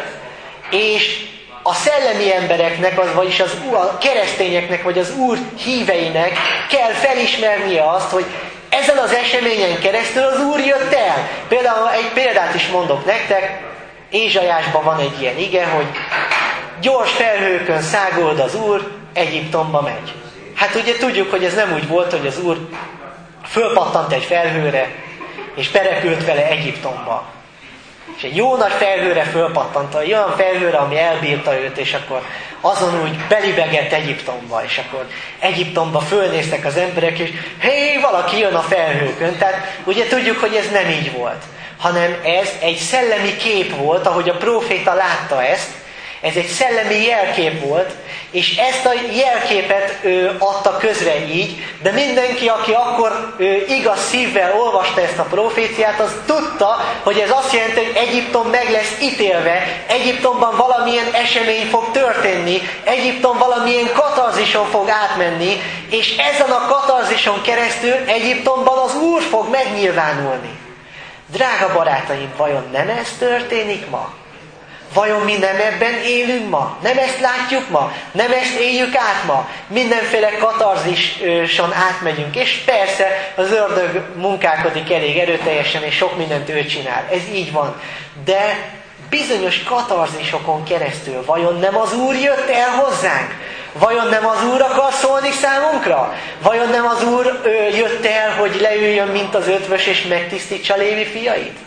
és a szellemi embereknek, az, vagyis az, a keresztényeknek, vagy az Úr híveinek kell felismernie azt, hogy ezen az eseményen keresztül az Úr jött el. Például egy példát is mondok nektek, Ézsaiásban van egy ilyen ige, hogy gyors felhőkön száguld az Úr, Egyiptomba megy. Hát ugye tudjuk, hogy ez nem úgy volt, hogy az Úr fölpattant egy felhőre, és berepült vele Egyiptomba. És egy jó nagy felhőre fölpattant, egy olyan felhőre, ami elbírta őt, és akkor azon úgy belibegett Egyiptomba, és akkor Egyiptomba fölnéztek az emberek, és hé, valaki jön a felhőkön. Tehát ugye tudjuk, hogy ez nem így volt, hanem ez egy szellemi kép volt, ahogy a próféta látta ezt, ez egy szellemi jelkép volt, és ezt a jelképet ö, adta közre így, de mindenki, aki akkor ö, igaz szívvel olvasta ezt a proféciát, az tudta, hogy ez azt jelenti, hogy Egyiptom meg lesz ítélve, Egyiptomban valamilyen esemény fog történni, Egyiptom valamilyen katarzison fog átmenni, és ezen a katarzison keresztül Egyiptomban az Úr fog megnyilvánulni. Drága barátaim, vajon nem ez történik ma? Vajon mi nem ebben élünk ma? Nem ezt látjuk ma? Nem ezt éljük át ma? Mindenféle katarzison átmegyünk, és persze az ördög munkálkodik elég erőteljesen, és sok mindent ő csinál. Ez így van. De bizonyos katarzisokon keresztül vajon nem az Úr jött el hozzánk? Vajon nem az Úr akar szólni számunkra? Vajon nem az Úr ő, jött el, hogy leüljön, mint az ötvös, és megtisztítsa Lévi fiait?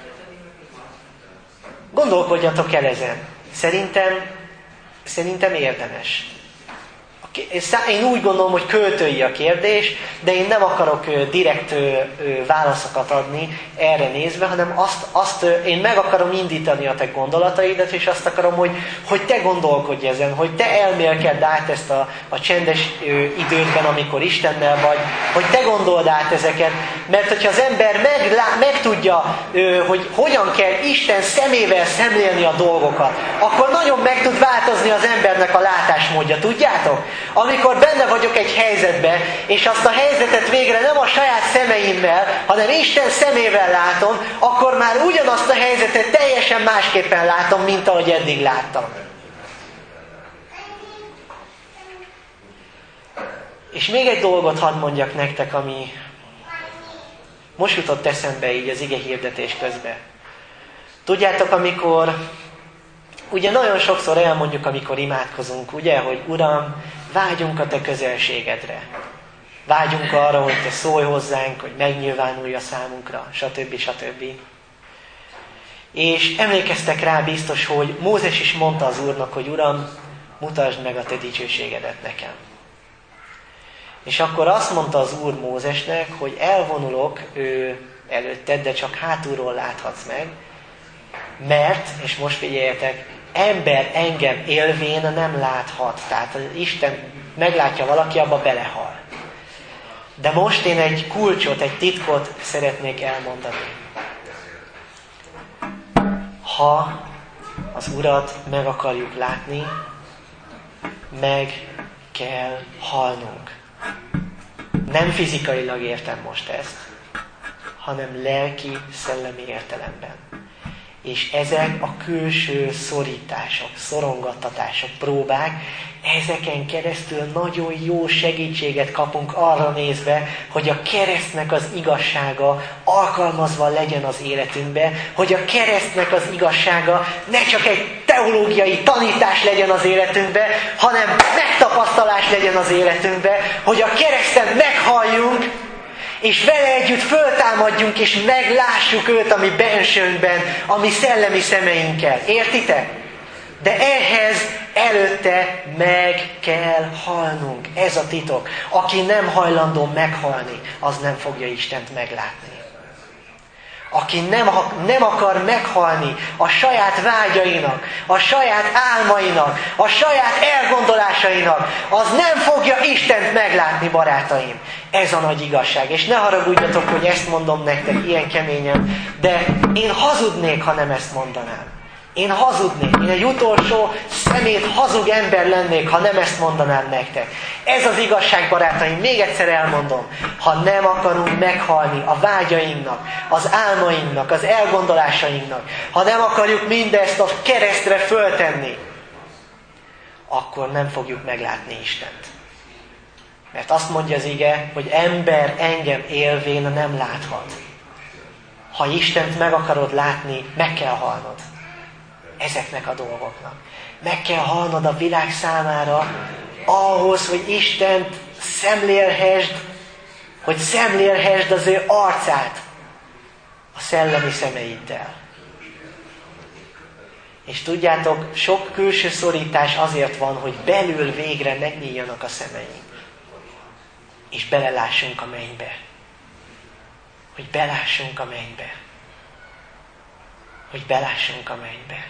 Gondolkodjatok el ezen. Szerintem, szerintem érdemes. Én úgy gondolom, hogy költői a kérdés, de én nem akarok direkt válaszokat adni erre nézve, hanem azt, azt én meg akarom indítani a te gondolataidat, és azt akarom, hogy, hogy te gondolkodj ezen, hogy te elmélkedd át ezt a, a csendes időkben, amikor Istennel vagy, hogy te gondold át ezeket, mert hogyha az ember meglá, megtudja, hogy hogyan kell Isten szemével szemlélni a dolgokat, akkor nagyon meg tud változni az embernek a látásmódja, tudjátok? Amikor benne vagyok egy helyzetben, és azt a helyzetet végre nem a saját szemeimmel, hanem Isten szemével látom, akkor már ugyanazt a helyzetet teljesen másképpen látom, mint ahogy eddig láttam. És még egy dolgot hadd mondjak nektek, ami most jutott eszembe így az ige hirdetés közben. Tudjátok, amikor ugye nagyon sokszor elmondjuk, amikor imádkozunk, ugye, hogy Uram, vágyunk a Te közelségedre. Vágyunk arra, hogy Te szólj hozzánk, hogy megnyilvánulj a számunkra, stb. stb. És emlékeztek rá biztos, hogy Mózes is mondta az Úrnak, hogy Uram, mutasd meg a Te dicsőségedet nekem. És akkor azt mondta az Úr Mózesnek, hogy elvonulok ő előtted, de csak hátulról láthatsz meg, mert, és most figyeljetek, ember engem élvén nem láthat. Tehát az Isten meglátja valaki, abba belehal. De most én egy kulcsot, egy titkot szeretnék elmondani. Ha az Urat meg akarjuk látni, meg kell halnunk. Nem fizikailag értem most ezt, hanem lelki, szellemi értelemben. És ezek a külső szorítások, szorongattatások, próbák, ezeken keresztül nagyon jó segítséget kapunk arra nézve, hogy a keresztnek az igazsága alkalmazva legyen az életünkbe, hogy a keresztnek az igazsága ne csak egy teológiai tanítás legyen az életünkbe, hanem megtapasztalás legyen az életünkbe, hogy a kereszten meghalljunk, és vele együtt föltámadjunk, és meglássuk őt a mi bensőnkben, a mi szellemi szemeinkkel. Értitek? De ehhez előtte meg kell halnunk. Ez a titok. Aki nem hajlandó meghalni, az nem fogja Istent meglátni. Aki nem, nem akar meghalni a saját vágyainak, a saját álmainak, a saját elgondolásainak, az nem fogja Istent meglátni, barátaim. Ez a nagy igazság. És ne haragudjatok, hogy ezt mondom nektek ilyen keményen, de én hazudnék, ha nem ezt mondanám. Én hazudnék. Én egy utolsó szemét hazug ember lennék, ha nem ezt mondanám nektek. Ez az igazság, barátaim. Még egyszer elmondom. Ha nem akarunk meghalni a vágyainknak, az álmainknak, az elgondolásainknak, ha nem akarjuk mindezt a keresztre föltenni, akkor nem fogjuk meglátni Istent. Mert azt mondja az ige, hogy ember engem élvén nem láthat. Ha Istent meg akarod látni, meg kell halnod. Ezeknek a dolgoknak. Meg kell halnod a világ számára ahhoz, hogy Istent szemlélhesd, hogy szemlélhesd az ő arcát a szellemi szemeiddel. És tudjátok, sok külső szorítás azért van, hogy belül végre megnyíljanak a szemeink. És belelássunk a mennybe. Hogy belássunk a mennybe. Hogy belássunk a mennybe.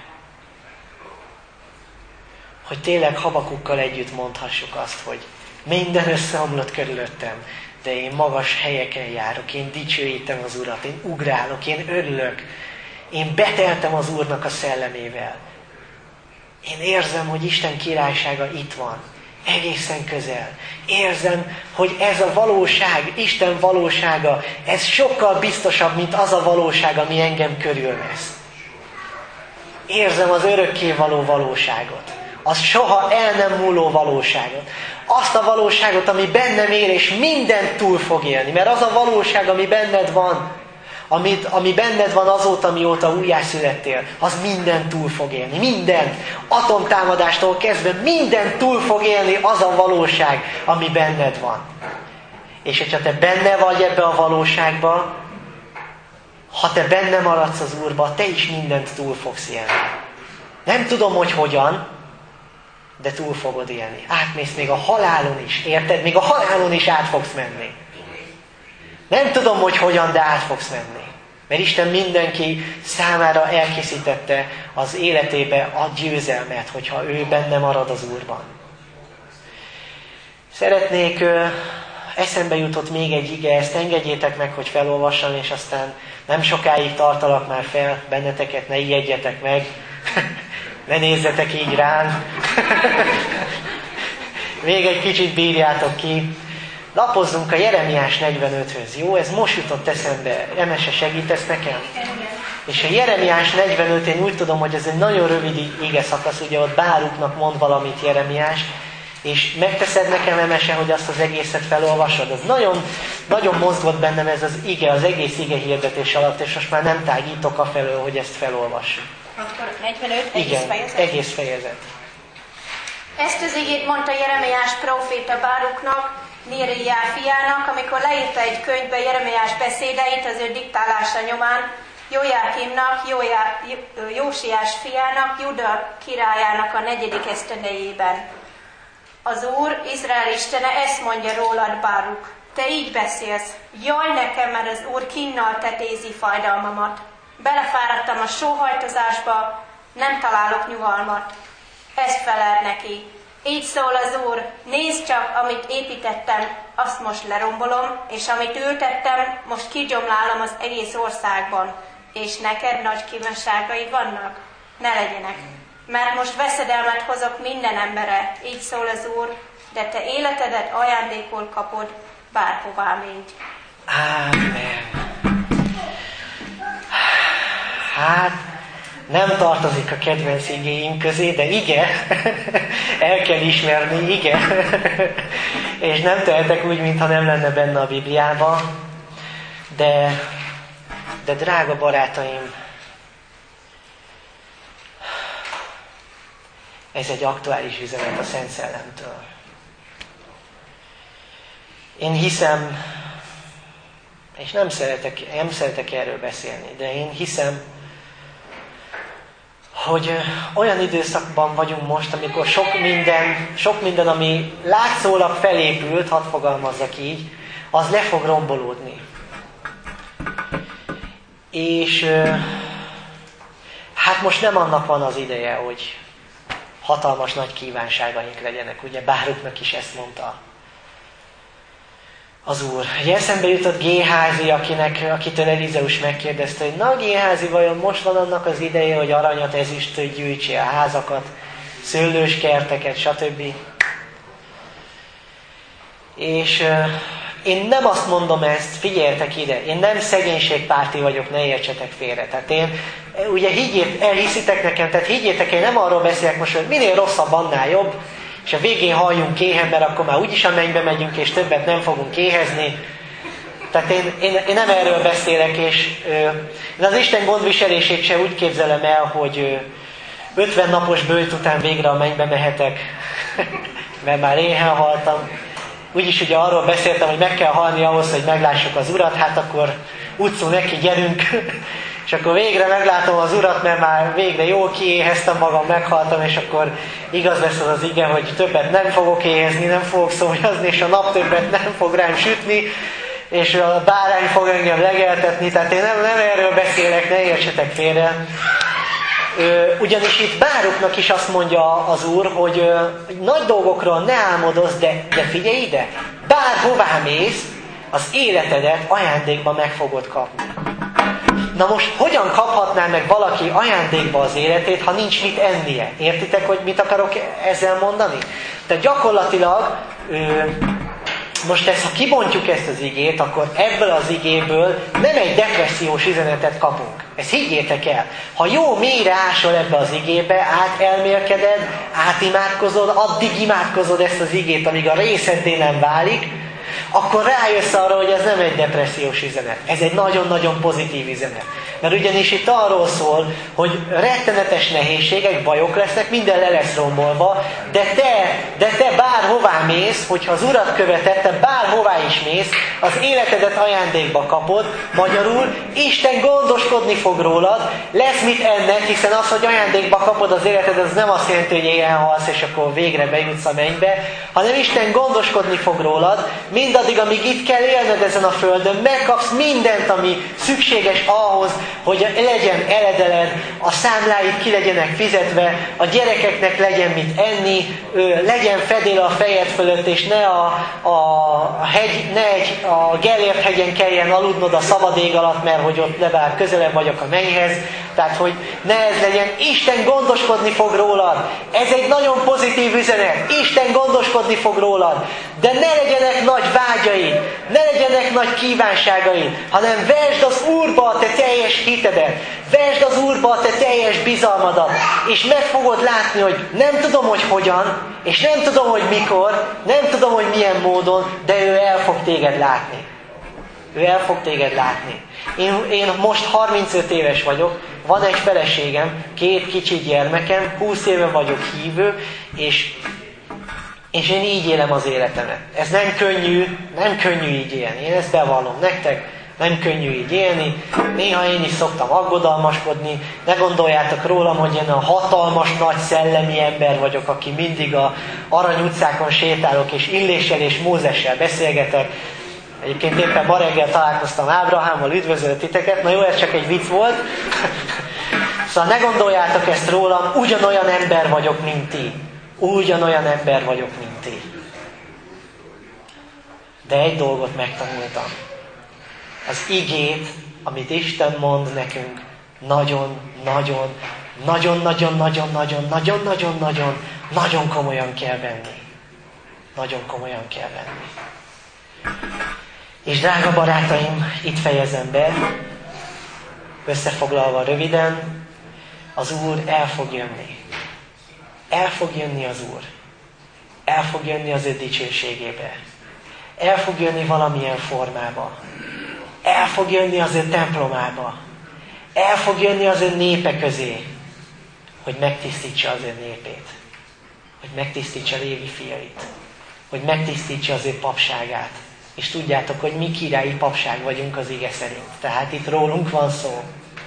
Hogy tényleg Habakukkal együtt mondhassuk azt, hogy minden összeomlott körülöttem, de én magas helyeken járok, én dicsőítem az Urat, én ugrálok, én örülök, én beteltem az Úrnak a szellemével. Én érzem, hogy Isten királysága itt van, egészen közel. Érzem, hogy ez a valóság, Isten valósága, ez sokkal biztosabb, mint az a valóság, ami engem körülvesz. Érzem az örökké való valóságot. Az soha el nem múló valóságot. Azt a valóságot, ami bennem él, és mindent túl fog élni. Mert az a valóság, ami benned van, amit, ami benned van azóta, mióta újjászülettél, az mindent túl fog élni. Mindent. Atomtámadástól kezdve mindent túl fog élni az a valóság, ami benned van. És hogyha te benne vagy ebbe a valóságba, ha te benne maradsz az Úrba, te is mindent túl fogsz élni. Nem tudom, hogy hogyan, de túl fogod élni. Átmész még a halálon is, érted? Még a halálon is át fogsz menni. Nem tudom, hogy hogyan, de át fogsz menni. Mert Isten mindenki számára elkészítette az életébe a győzelmet, hogyha ő benne marad az Úrban. Szeretnék, eszembe jutott még egy ige, ezt engedjétek meg, hogy felolvassam, és aztán nem sokáig tartalak már fel benneteket, ne ijedjetek meg. Ne nézzetek így rám. Még egy kicsit bírjátok ki. Lapozzunk a Jeremiás negyvenöthöz, jó? Ez most jutott eszembe. Emese, segítesz nekem? És a Jeremiás negyvenöt, én úgy tudom, hogy ez egy nagyon rövid ige szakasz, ugye ott Báruknak mond valamit Jeremiás, és megteszed nekem, Emese, hogy azt az egészet felolvasod. Ez nagyon, nagyon mozgott bennem ez az ige, az egész ige hirdetés alatt, és most már nem tágítok afelől, hogy ezt felolvassuk. Akkor negyvenöt, egész Igen, fejezet. egész fejezet. Ezt az igét mondta Jeremiás próféta Báruknak, Nériá fiának, amikor leírta egy könyvbe Jeremiás beszédeit az ő diktálása nyomán, Jójákimnak, Jójá, Jósiás fiának, Juda királyának a negyedik esztendejében. Az Úr, Izrael Istene ezt mondja rólad, Báruk. Te így beszélsz, jaj nekem, mert az Úr kínnal tetézi fájdalmamat. Belefáradtam a sóhajtozásba, nem találok nyugalmat. Ezt felel neki. Így szól az Úr, nézd csak, amit építettem, azt most lerombolom, és amit ültettem, most kigyomlálom az egész országban. És neked nagy kívánságaid vannak? Ne legyenek. Mert most veszedelmet hozok minden emberre, így szól az Úr, de te életedet ajándékul kapod, bárhová menj. Ámen. Hát, nem tartozik a kedvenc igéink közé, de igen, el kell ismerni, igen. És nem tehetek úgy, mintha nem lenne benne a Bibliában. De, de drága barátaim, ez egy aktuális üzenet a Szent Szellemtől. Én hiszem, és nem szeretek, nem szeretek erről beszélni, de én hiszem, hogy olyan időszakban vagyunk most, amikor sok minden, sok minden, ami látszólag felépült, hadd fogalmazzak így, az le fog rombolódni. És hát most nem annak van az ideje, hogy hatalmas nagy kívánságaink legyenek, ugye Báruknak is ezt mondta az Úr. Ugye eszembe jutott Géházi, akinek, akitől Elizeus megkérdezte, hogy na Géházi, vajon most van annak az ideje, hogy aranyat, ezüstöt gyűjtsél, házakat, szőlős kerteket, stb. És uh, én nem azt mondom ezt, figyeljetek ide, én nem szegénységpárti vagyok, ne értsetek félre. Tehát én, ugye higgyét, elhiszitek nekem, tehát higgyétek, én nem arról beszélek most, hogy minél rosszabb, annál jobb, és a végén halljunk éhen, mert akkor már úgyis a mennybe megyünk, és többet nem fogunk éhezni. Tehát én, én, én nem erről beszélek, és ö, az Isten gondviselését se úgy képzelem el, hogy ö, ötven napos bőjt után végre a mennybe mehetek, mert már éhen haltam. Úgyis ugye arról beszéltem, hogy meg kell halni ahhoz, hogy meglássuk az Urat, hát akkor utcú neki, gyerünk, és akkor végre meglátom az Urat, mert már végre jól kiéheztem magam, meghaltam, és akkor igaz lesz az az ige, hogy többet nem fogok éhezni, nem fogok szomjazni, és a nap többet nem fog rám sütni, és a bárány fog engem legeltetni, tehát én nem, nem erről beszélek, ne értsetek félre. Ugyanis itt Báruknak is azt mondja az Úr, hogy nagy dolgokról ne álmodozz, de, de figyelj ide, bárhová mész, az életedet ajándékba meg fogod kapni. Na most hogyan kaphatná meg valaki ajándékba az életét, ha nincs mit ennie? Értitek, hogy mit akarok ezzel mondani? Tehát gyakorlatilag, most ezt, ha kibontjuk ezt az igét, akkor ebből az igéből nem egy depressziós üzenetet kapunk. Ezt higgyétek el. Ha jó mélyre ásol ebbe az igébe, átelmélkeded, átimádkozod, addig imádkozod ezt az igét, amíg a részeddé nem válik, akkor rájössz arra, hogy ez nem egy depressziós üzenet. Ez egy nagyon-nagyon pozitív üzenet. Mert ugyanis itt arról szól, hogy rettenetes nehézségek, bajok lesznek, minden le lesz rombolva, de te, de te bárhová mész, hogyha az Urat követed, te bárhová is mész, az életedet ajándékba kapod, magyarul Isten gondoskodni fog rólad, lesz mit enned, hiszen az, hogy ajándékba kapod az életed, az nem azt jelenti, hogy éhen halsz, és akkor végre bejutsz a mennybe, hanem Isten gondoskodni fog rólad, mindaddig, amíg itt kell élned ezen a földön, megkapsz mindent, ami szükséges ahhoz, hogy legyen eledeled, a számláid ki legyenek fizetve, a gyerekeknek legyen mit enni, legyen fedél a fejed fölött, és ne a, a, hegy, ne egy, a Gellért hegyen kelljen aludnod a szabad ég alatt, mert hogy ott legalább közelebb vagyok a mennyhez, tehát hogy ne ez legyen. Isten gondoskodni fog rólad. Ez egy nagyon pozitív üzenet. Isten gondoskodni fog rólad. De ne legyenek nagy vágyaid, ne legyenek nagy kívánságaid, hanem vesd az Úrba a te teljes hitedet, vesd az Úrba a te teljes bizalmadat, és meg fogod látni, hogy nem tudom, hogy hogyan, és nem tudom, hogy mikor, nem tudom, hogy milyen módon, de ő el fog téged látni. Ő el fog téged látni. Én, én most harmincöt éves vagyok, van egy feleségem, két kicsi gyermekem, húsz éve vagyok hívő, és, és én így élem az életemet. Ez nem könnyű, nem könnyű így élni. Én ezt bevallom nektek, nem könnyű így élni. Néha én is szoktam aggodalmaskodni. Ne gondoljátok rólam, hogy én a hatalmas, nagy szellemi ember vagyok, aki mindig a Arany utcákon sétálok, és Illéssel és Mózessel beszélgetek. Egyébként éppen ma reggel találkoztam Ábrahámmal, üdvözölt titeket. Na jó, ez csak egy vicc volt. Szóval ne gondoljátok ezt rólam, ugyanolyan ember vagyok, mint ti. Ugyanolyan ember vagyok, mint ti. De egy dolgot megtanultam. Az igét, amit Isten mond nekünk, nagyon, nagyon, nagyon, nagyon, nagyon, nagyon, nagyon, nagyon, nagyon, nagyon komolyan kell venni. Nagyon komolyan kell venni. És drága barátaim, itt fejezem be, összefoglalva röviden, az Úr el fog jönni. El fog jönni az Úr. El fog jönni az ő dicsőségébe. El fog jönni valamilyen formába. El fog jönni az ő templomába. El fog jönni az ő népe közé, hogy megtisztítsa az ő népét. Hogy megtisztítsa Lévi fiait. Hogy megtisztítsa az ő papságát. És tudjátok, hogy mi királyi papság vagyunk az ige szerint. Tehát itt rólunk van szó.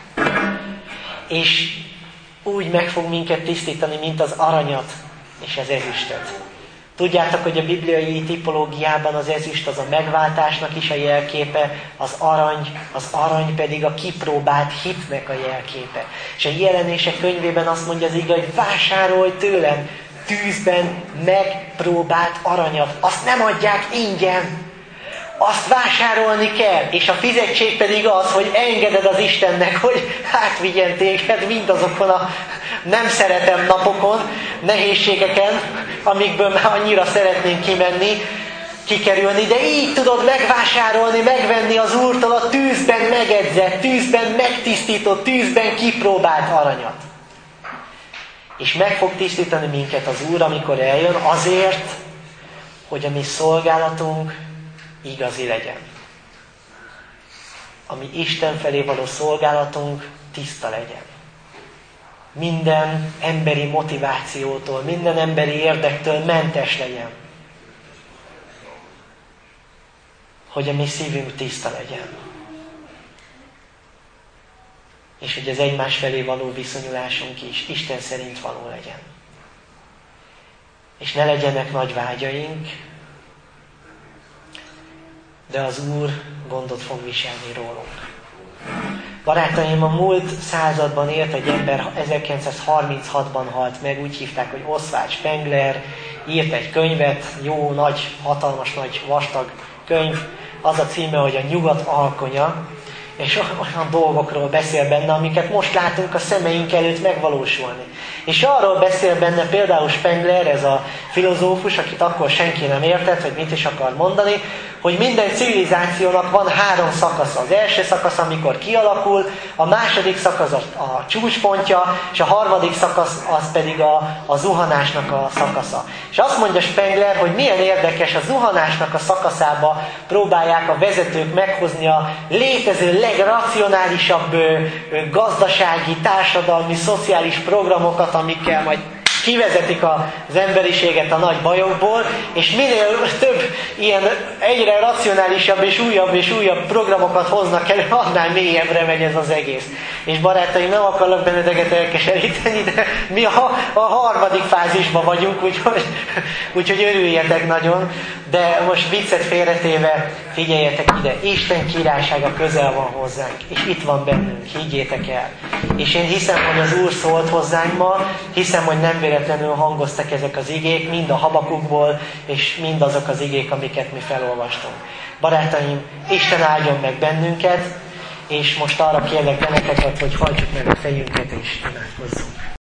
És úgy meg fog minket tisztítani, mint az aranyat és az ezüstöt. Tudjátok, hogy a bibliai tipológiában az ezüst az a megváltásnak is a jelképe, az arany, az arany pedig a kipróbált hitnek a jelképe. És a Jelenések könyvében azt mondja az ige, hogy vásárolj tőlem tűzben megpróbált aranyat. Azt nem adják ingyen. Azt vásárolni kell, és a fizetség pedig az, hogy engeded az Istennek, hogy átvigyen téged mindazokon a nem szeretem napokon, nehézségeken, amikből már annyira szeretnénk kimenni, kikerülni, de így tudod megvásárolni, megvenni az Úrtól a tűzben megedzett, tűzben megtisztított, tűzben kipróbált aranyat. És meg fog tisztítani minket az Úr, amikor eljön, azért, hogy a mi szolgálatunk igazi legyen. Ami Isten felé való szolgálatunk tiszta legyen. Minden emberi motivációtól, minden emberi érdektől mentes legyen. Hogy a mi szívünk tiszta legyen. És hogy az egymás felé való viszonyulásunk is Isten szerint való legyen. És ne legyenek nagy vágyaink, de az Úr gondot fog viselni rólunk. Barátaim, a múlt században élt egy ember, ezerkilencszázharminchatban halt meg, úgy hívták, hogy Oswald Spengler, írt egy könyvet, jó, nagy, hatalmas, nagy, vastag könyv, az a címe, hogy a nyugat alkonya, és olyan dolgokról beszél benne, amiket most látunk a szemeink előtt megvalósulni. És arról beszél benne például Spengler, ez a filozófus, akit akkor senki nem értett, hogy mit is akar mondani, hogy minden civilizációnak van három szakasza. Az első szakasz, amikor kialakul, a második szakasz a, a csúcspontja, és a harmadik szakasz az pedig a, a zuhanásnak a szakasza. És azt mondja Spengler, hogy milyen érdekes, a zuhanásnak a szakaszába próbálják a vezetők meghozni a létező legracionálisabb ö, ö, gazdasági, társadalmi, szociális programokat, amikkel majd kivezetik az emberiséget a nagy bajokból, és minél több ilyen egyre racionálisabb és újabb és újabb programokat hoznak elő, annál mélyebbre megy ez az egész. És barátaim, nem akarlak benneteket elkeseríteni, de mi a, a harmadik fázisban vagyunk, úgyhogy, úgyhogy örüljetek nagyon. De most viccet félretéve, figyeljetek ide, Isten királysága közel van hozzánk, és itt van bennünk, higgyétek el. És én hiszem, hogy az Úr szólt hozzánk ma, hiszem, hogy nem véletlenül hangoztak ezek az igék, mind a Habakukból, és mind azok az igék, amiket mi felolvastunk. Barátaim, Isten áldjon meg bennünket, és most arra kérlek benneteket, hogy hajtsuk meg a fejünket, és imádkozzunk.